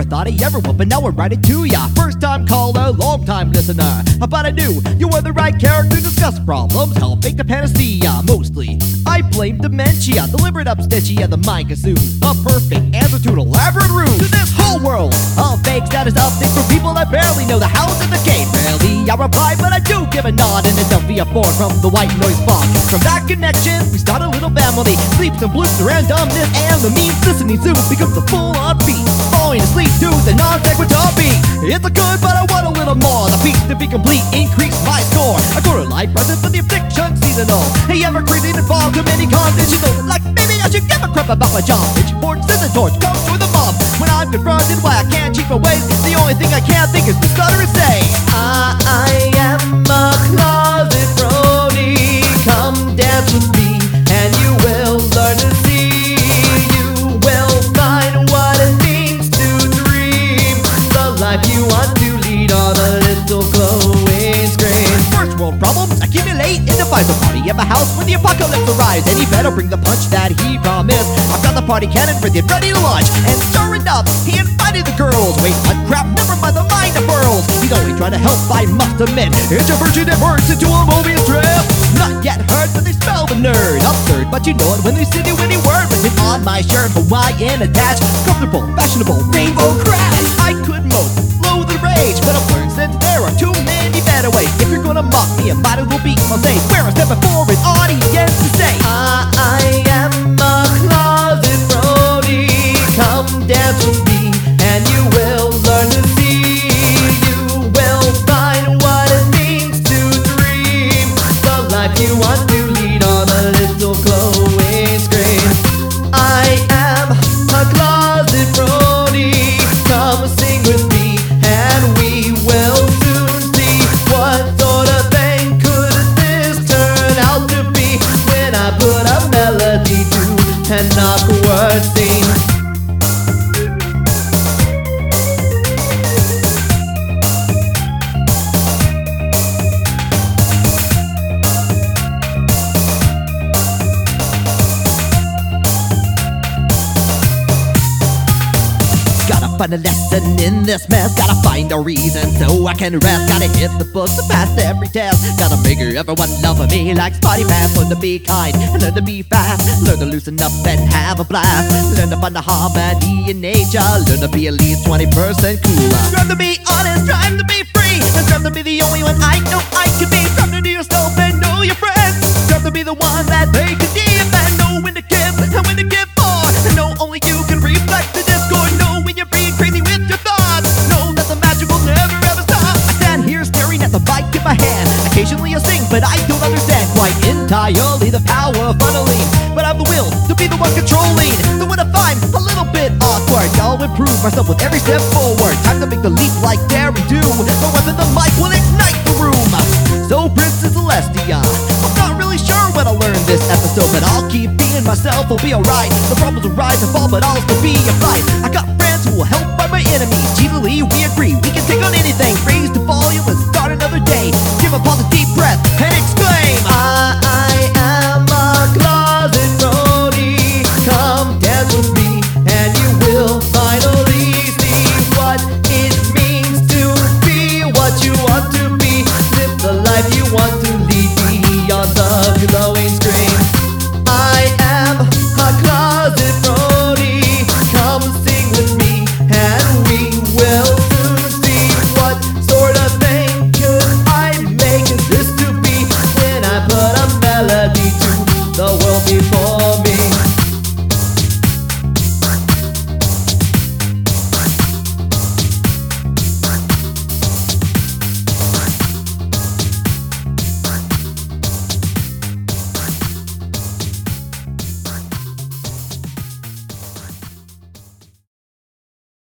thought I ever would, but now I write it to ya. First time caller, long time listener. But I knew you were the right character to discuss problems, help make the panacea. Mostly, I blame dementia, deliberate abstentia, the mind consumed. A perfect answer to an elaborate ruse to this whole world of fake status updates for people that barely know the house and the gate. Rarely I reply, but I do give a nod, and it don't be a form from the white noise fog. From that connection, we start a little family. Sleeps and bloops, the randomness, and the means. Listening soon becomes a full-on beat. Falling asleep to the non-sequitur beat. It's a good, but I want a little more. The piece to be complete, increase my score. I go to life present for the affliction seasonal. Hey, ever crazy and involved too many conditional. Like maybe I should give a crap about my job. Pitchfork, scissor torch, go through the mob. When I'm confronted why I can't cheat my ways, the only thing I can't think is to stutter and say, I am a closet brony. Come dance with me, and you will learn to see. You will find what it means to dream the life you want to lead on a little glowing screen. First world problems accumulate in a Pfizer party at my house when the apocalypse arrives, and he better bring the punch that he promised. I've got the party cannon ready to launch, and sure enough, he invited the girls. Wait, what crap? Never mind, the mind of worlds. He's only trying to help, I must admit. Introversion that burns into a movie strip. Not yet heard, but they spell the nerd. Absurd, but you know it when they see you any word written on my shirt. Hawaiian attached, comfortable, fashionable, rainbow crash. I could mope, loathe and rage, but I've learned since there are too many better ways. If you're gonna mock me, it might as well be on stage, where I step before an audience to say, I am a closet brony. Come dance with me, and you will learn to see. You will find what it means to dream the life you want to lead on a little glowing screen. I am a closet brony. Come sing with me, and we will soon see what sort of thing could this turn out to be when I put a melody to an awkward scene. Find a lesson in this mess, gotta find a reason so I can rest. Gotta hit the books to pass every test. Gotta make everyone love me like Spotty Pass. Learn to be kind and learn to be fast. Learn to loosen up and have a blast. Learn to find the harmony in nature. Learn to be at least 20% cooler. Strive to be honest, strive to be free, and strive to be the only one I know I can be. Strive to know yourself and know your friends. Strive to be the one that they can give, and know when to give and when to give more. And know only you can reflect the discord. Know when you're being crazy with your thoughts. Know that the magic will never ever stop. I stand here staring at the mic in my hand. Occasionally I sing, but I don't understand quite entirely the power of funneling. But I have the will to be the one controlling. So when I find a little bit awkward, I'll improve myself with every step forward. Time to make the leap like dare we do. The ones in the mic will ignite the room. So Princess Celestia, I'm not really sure when I'll learn this episode, but I'll keep being myself, I'll be alright. The problems will rise and fall, but I'll still be a fight. I got friends who will help fight my enemies. Cheaply we agree, we can take on anything. Raise the volume, let's